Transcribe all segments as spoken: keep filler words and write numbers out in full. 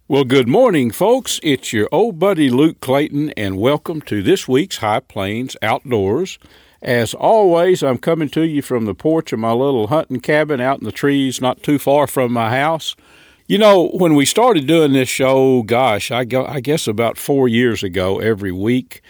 Well, good morning, folks. It's your old buddy Luke Clayton, and welcome to this week's High Plains Outdoors. As always, I'm coming to you from the porch of my little hunting cabin out in the trees not too far from my house. You know, when we started doing this show, gosh, I, go, I guess about four years ago every week,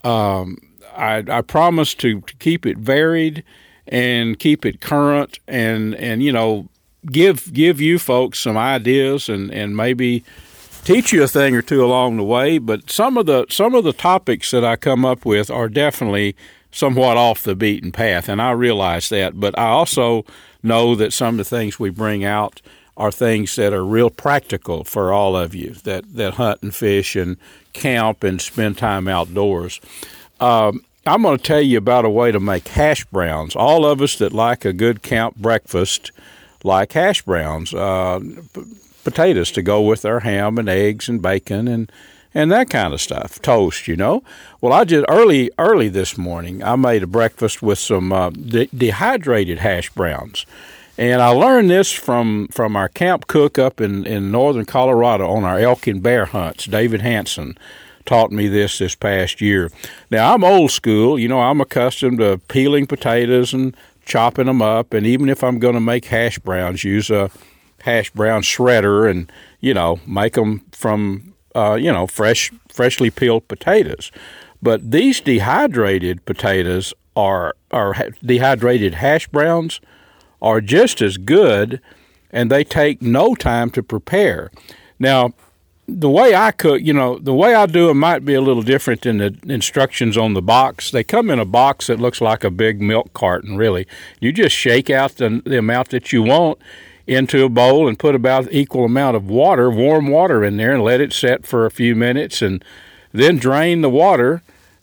um, I, I promised to, to keep it varied and keep it current and, and you know, give give you folks some ideas and, and maybe teach you a thing or two along the way, but some of the some of the topics that I come up with are definitely somewhat off the beaten path, and I realize that. But I also know that some of the things we bring out are things that are real practical for all of you that, that hunt and fish and camp and spend time outdoors. Um, I'm going to tell you about a way to make hash browns. All of us that like a good camp breakfast like hash browns. Uh, potatoes to go with our ham and eggs and bacon and and that kind of stuff, toast, you know. Well, I did early early this morning. I made a breakfast with some uh, de- dehydrated hash browns, and I learned this from from our camp cook up in, in northern Colorado on our elk and bear hunts. David Hanson taught me this this past year. Now, I'm old school, you know. I'm accustomed to peeling potatoes and chopping them up, and even if I'm going to make hash browns, use a hash brown shredder and, you know, make them from, uh, you know, fresh, freshly peeled potatoes. But these dehydrated potatoes are, are dehydrated hash browns are just as good, and they take no time to prepare. Now, the way I cook, you know, the way I do them might be a little different than the instructions on the box. They come in a box that looks like a big milk carton, really. You just shake out the, the amount that you want into a bowl and put about equal amount of water, warm water in there, and let it set for a few minutes, and then drain the water.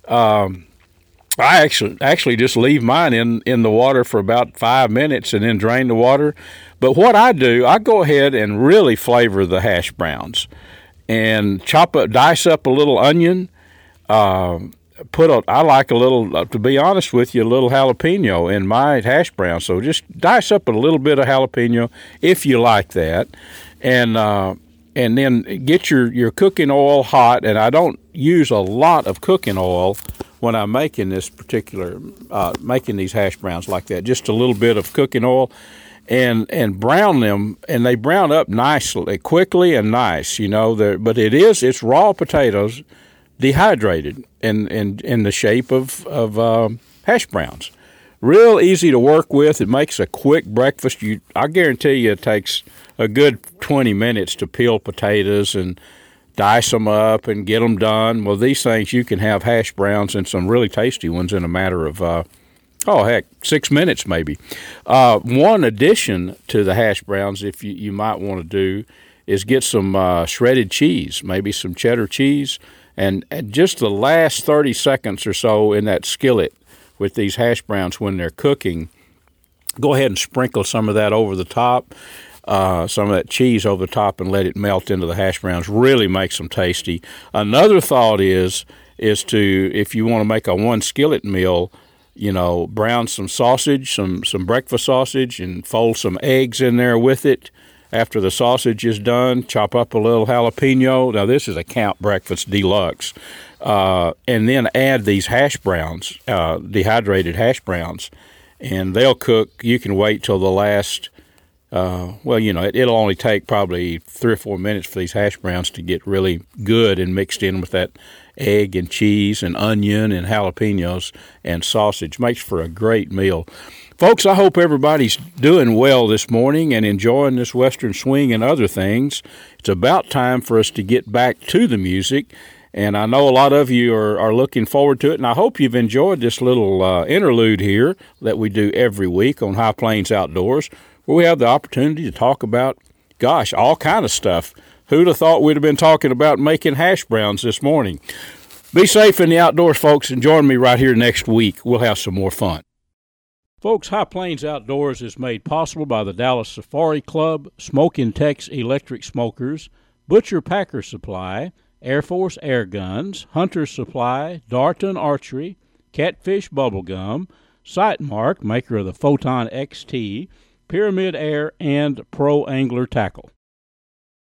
Um, I actually actually just leave mine in, in the water for about five minutes and then drain the water. But what I do, I go ahead and really flavor the hash browns and chop up, dice up a little onion. Uh, put a, I like a little, to be honest with you, a little jalapeno in my hash brown. So just dice up a little bit of jalapeno if you like that, and uh, and then get your, your cooking oil hot. And I don't use a lot of cooking oil when I'm making this particular, uh, making these hash browns like that. Just a little bit of cooking oil, and and brown them, and they brown up nicely, quickly and nice. You know, but it is it's raw potatoes, dehydrated in, in, in the shape of, of um, hash browns. Real easy to work with. It makes a quick breakfast. You, I guarantee you it takes a good twenty minutes to peel potatoes and dice them up and get them done. Well, these things, you can have hash browns and some really tasty ones in a matter of, uh, oh, heck, six minutes maybe. Uh, one addition to the hash browns, if you, you might want to do, is get some uh, shredded cheese, maybe some cheddar cheese, And, and just the last thirty seconds or so in that skillet with these hash browns when they're cooking, go ahead and sprinkle some of that over the top, uh, some of that cheese over the top, and let it melt into the hash browns. Really makes them tasty. Another thought is is to, if you want to make a one skillet meal, you know, brown some sausage, some, some breakfast sausage, and fold some eggs in there with it. After the sausage is done, chop up a little jalapeno. Now, this is a camp breakfast deluxe. Uh, and then add these hash browns, uh, dehydrated hash browns, and they'll cook. You can wait till the last, uh, well, you know, it, it'll only take probably three or four minutes for these hash browns to get really good and mixed in with that egg and cheese and onion and jalapenos and sausage. Makes for a great meal. Folks, I hope everybody's doing well this morning and enjoying this Western swing and other things. It's about time for us to get back to the music, and I know a lot of you are, are looking forward to it, and I hope you've enjoyed this little uh, interlude here that we do every week on High Plains Outdoors, where we have the opportunity to talk about, gosh, all kind of stuff. Who'd have thought we'd have been talking about making hash browns this morning? Be safe in the outdoors, folks, and join me right here next week. We'll have some more fun. Folks, High Plains Outdoors is made possible by the Dallas Safari Club, Smokin' Tex Electric Smokers, Butcher Packer Supply, Air Force Air Guns, Hunter Supply, Darton Archery, Catfish Bubblegum, Sightmark, maker of the Photon X T, Pyramid Air, and Pro Angler Tackle.